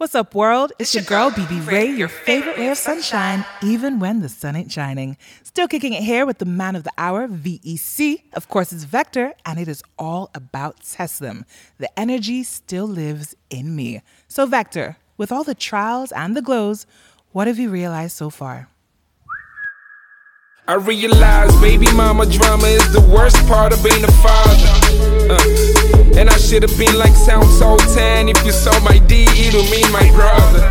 What's up, world? It's your girl, BB Ray, your favorite ray of sunshine, even when the sun ain't shining. Still kicking it here with the man of the hour, VEC. Of course, it's Vector, and it is all about Teslim. The energy still lives in me. So, Vector, with all the trials and the glows, what have you realized so far? I realize baby mama drama is the worst part of being a father. And I should have been like Sound Sultan. If you saw my D, it'll mean my brother.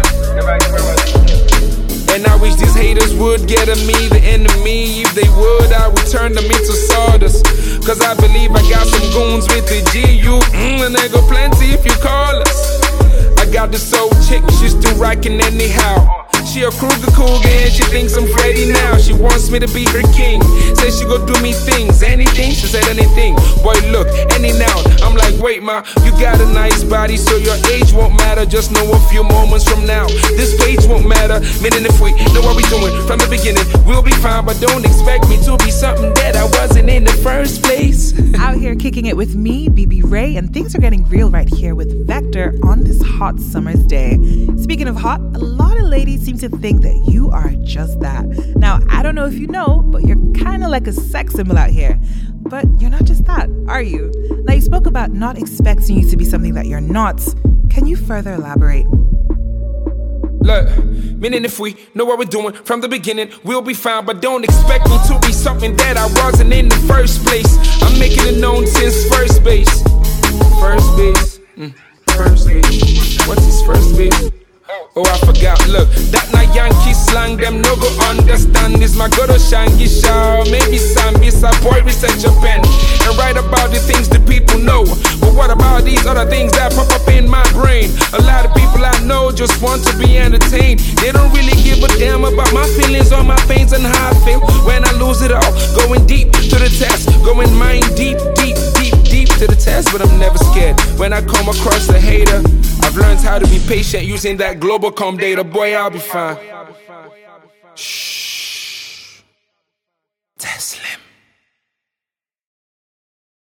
And I wish these haters would get at me, the enemy. If they would, I would turn them into sawdust. Cause I believe I got some goons with the G-U, and they go plenty if you call us. I got this old chick, she's still rockin' anyhow. She a cougar and she thinks I'm Freddy now. She wants me to be her king. Says she go do me things, anything, she said anything. Boy, look, any noun. I'm like, wait, ma, you got a nice body, so your age won't matter. Just know a few moments from now, this page won't matter. Meaning if we know what we doing from the beginning, we'll be fine. But don't expect me to be something that I wasn't in the first place. Out here kicking it with me, BB Ray, and things are getting real right here with Vector on this hot summer's day. Speaking of hot, a lot of ladies seem to think that you are just that. Now, I don't know if you know, but you're kind of like a sex symbol out here. But you're not just that, are you? Now, you spoke about not expecting you to be something that you're not. Can you further elaborate? Look, meaning if we know what we're doing from the beginning, we'll be fine. But don't expect me to be something that I wasn't in the first place. I'm making it known since first base. First base. First base. What's his first base? Oh, I forgot, look, that na Yankee slang, them no go understand. This my go to Shangi Shaw, maybe Sambisa, boy, reset your pen and write about the things that people know. But what about these other things that pop up in my brain? A lot of people I know just want to be entertained. They don't really give a damn about my feelings or my pains and how I feel when I lose it all. Going deep to the test, going mind deep to the test. But I'm never scared when I come across a hater. I've learned how to be patient using that Global.com data. Boy, I'll be fine. Shh. Teslim.